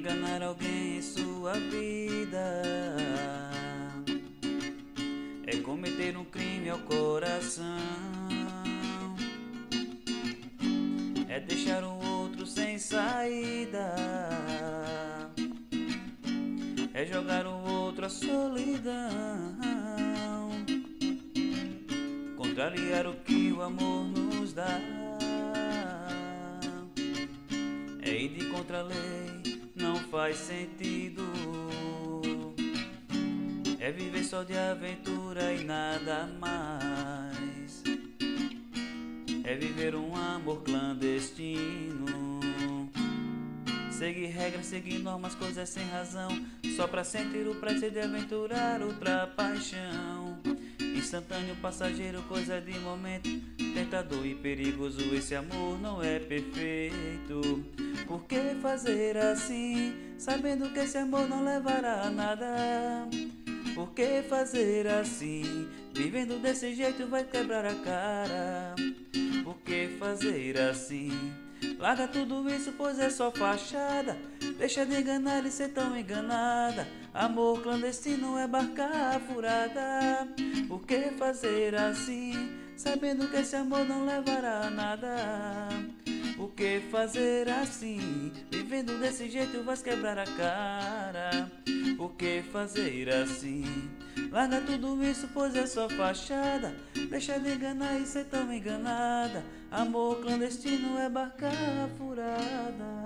Enganar alguém em sua vida é cometer um crime ao coração, é deixar o outro sem saída, é jogar o outro à solidão, contrariar o que o amor nos dá, é ir de contra a lei, não faz sentido, é viver só de aventura e nada mais, é viver um amor clandestino, seguir regras, seguir normas, coisas sem razão, só pra sentir o prazer de aventurar outra paixão. Instantâneo, passageiro, coisa de momento, tentador e perigoso, esse amor não é perfeito. Por que fazer assim, sabendo que esse amor não levará a nada? Por que fazer assim, vivendo desse jeito vai quebrar a cara? Por que fazer assim? Larga tudo isso, pois é só fachada. Deixa de enganar e ser tão enganada. Amor clandestino é barca furada. Por que fazer assim, sabendo que esse amor não levará a nada? Por que fazer assim, vivendo desse jeito vais quebrar a cara? Por que fazer assim? Larga tudo isso, pois é só fachada. Deixa de enganar e ser tão enganada. Amor clandestino é barca furada.